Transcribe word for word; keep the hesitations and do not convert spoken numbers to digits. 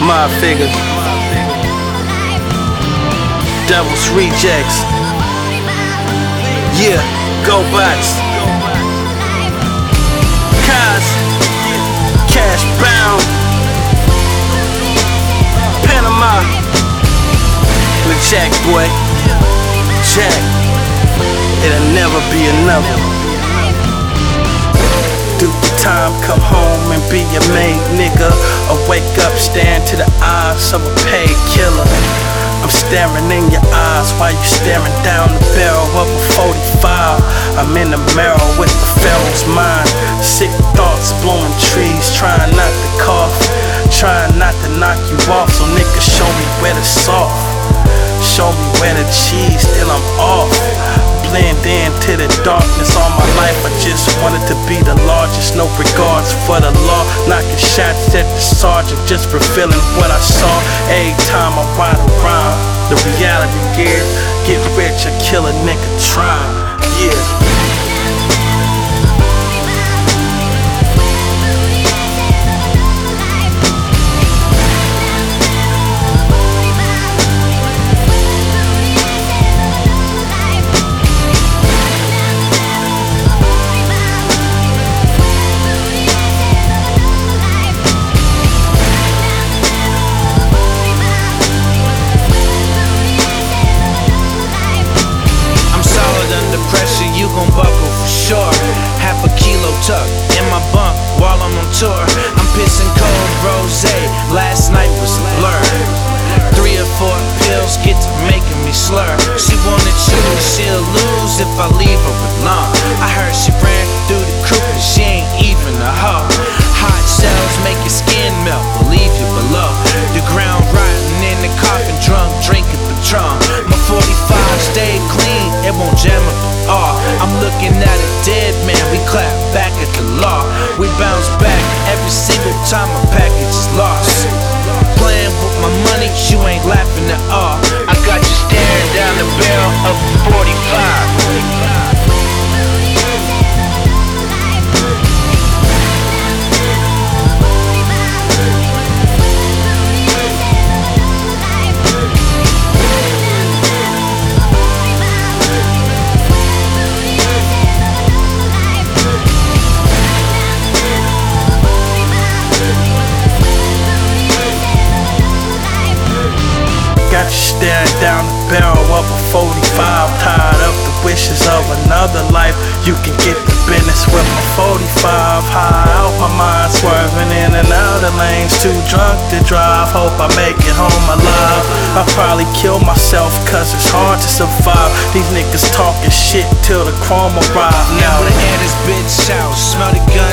Mob Figures, Devil's Rejects, yeah, Go Bots, Kaz, Cash Bound, Panama, the Jack Boy, Jack, it'll never be another. Do the time, come home and be a made nigga, or wake up, staring to the eyes of a paid killer. I'm staring in your eyes while you staring down the barrel of a forty-five. I'm in the mirror with the pharaoh's mind. Sick thoughts, blowing trees, trying not to cough, trying not to knock you off. So nigga, show me where the soft, show me where the cheese, till I'm off. Blend into the darkness all my life. I just wanted to be the largest. No regards for the law. Knocking shots at the sergeant, just fulfilling what I saw. Every time I ride around, the reality gear, get rich or kill a nigga trying. Yeah. Buckle for sure. Half a kilo tucked in my bunk while I'm on tour. I'm pissing cold rosé. Last night was a blur. Three or four pills get to making me slur. She wanna choose, she'll lose if I leave her alone. I heard she ran through the crew and she ain't even a hoe. Hot shells make your skin melt, will leave you below the ground, rotting in the coffin, drunk, drinking Patron. My forty-five stay clean, it won't jam up at all. I'm looking at a dead man, we clap back at the law. We bounce back every single time a package is lost. Playing with my money, you ain't laughing at all. I got you staring down the barrel of a forty-five. Got you staring down the barrel of a forty-five. Tired of the wishes of another life. You can get the business with my forty-five. High out, my mind swerving in and out of lanes. Too drunk to drive, hope I make it home alive. I'll probably kill myself cause it's hard to survive. These niggas talking shit till the chrome arrive. Now the air this bitch out, smell the gun